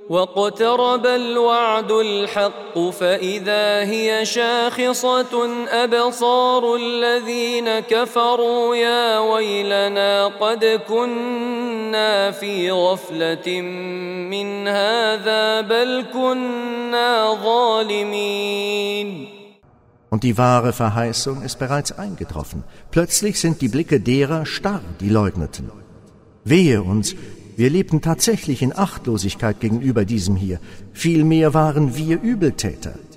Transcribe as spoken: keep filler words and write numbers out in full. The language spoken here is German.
واقترب الوعد الحق فإذا هي شاخصة أبصار الذين كفروا يا ويلنا قد كنا في غفلة من هذا بل كنا ظالمين. Und die wahre Verheißung ist bereits eingetroffen. Plötzlich sind die Blicke derer starr, die leugneten. Wehe uns, wir lebten tatsächlich in Achtlosigkeit gegenüber diesem hier. Vielmehr waren wir Übeltäter.